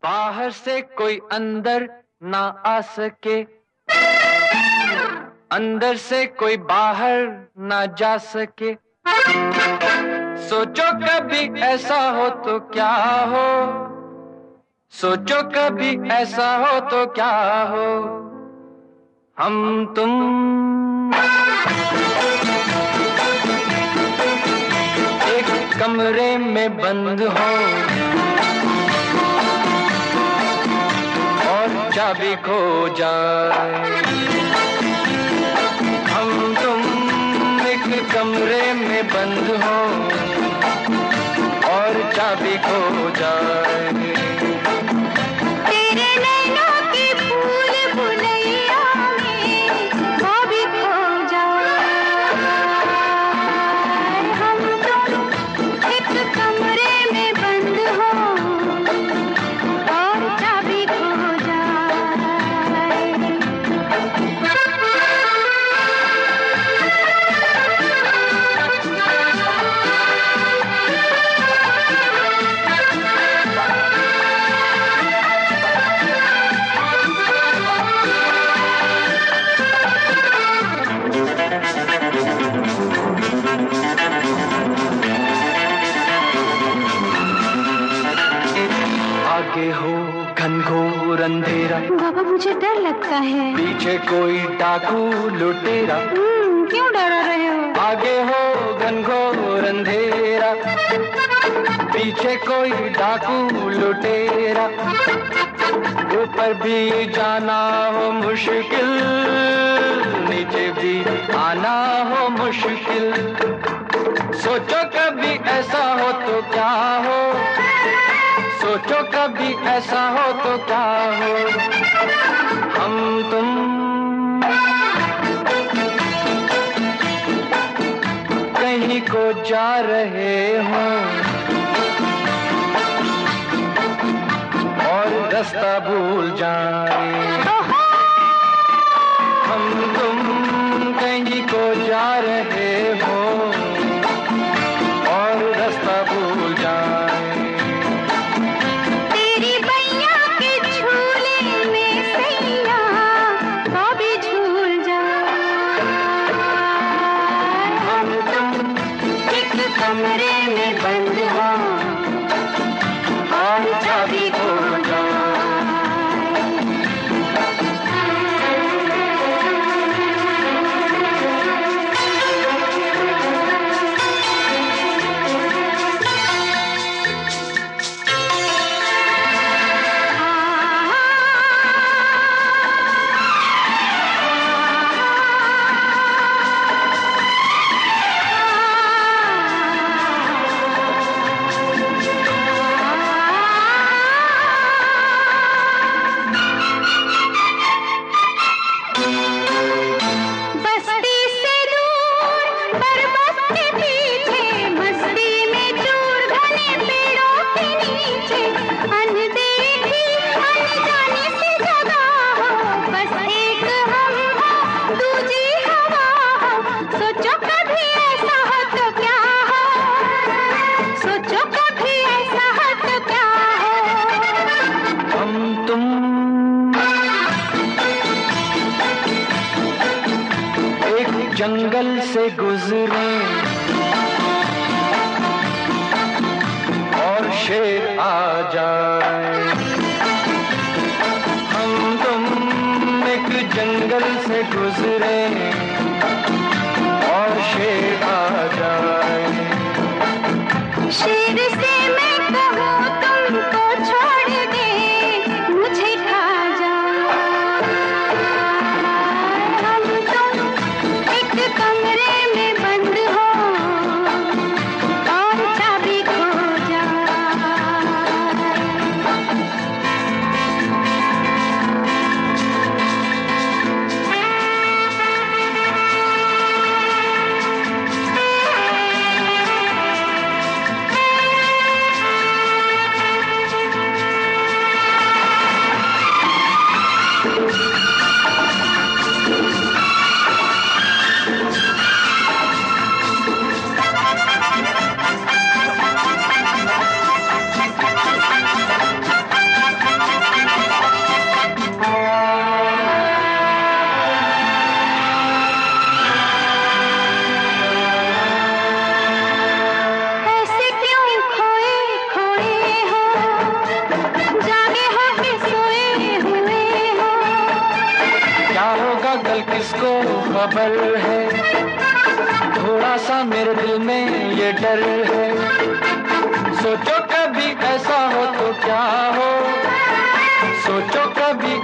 बाहर से कोई अंदर ना आ सके, अंदर से कोई बाहर ना जा सके। सोचो कभी ऐसा हो तो क्या हो, सोचो कभी ऐसा हो तो क्या हो। हम तुम एक कमरे में बंद हो और चाबी खो जाए। हम तुम एक कमरे में बंद हो और चाबी खो जाए। आगे हो घनघोर अंधेरा, बाबा मुझे डर लगता है। पीछे कोई डाकू लुटेरा, क्यों डरा रहे हो? आगे हो घनघोर अंधेरा, पीछे कोई डाकू लुटेरा। ऊपर भी जाना हो मुश्किल, नीचे भी आना हो मुश्किल। सोचो कभी ऐसा हो तो क्या हो, सोचो कभी ऐसा हो तो क्या हो। हम तुम कहीं को जा रहे हो और रास्ता भूल जाए। हम तुम कहीं को जा रहे हो और रास्ता भूल जाए। कमरे में बंद हो और चाबी खो जाए। जंगल से गुजरे और शेर आ जाए। हम तुम एक जंगल से गुजरे और शेर आ जाए। शेर से मैं कहूँ तुमको छोड़ दे, मुझे खा जाए। हम तुम एक कमरे में बंद हो और चाबी खो जाए। कल किसको खबर है, थोड़ा सा मेरे दिल में ये डर है। सोचो कभी ऐसा हो तो क्या हो, सोचो कभी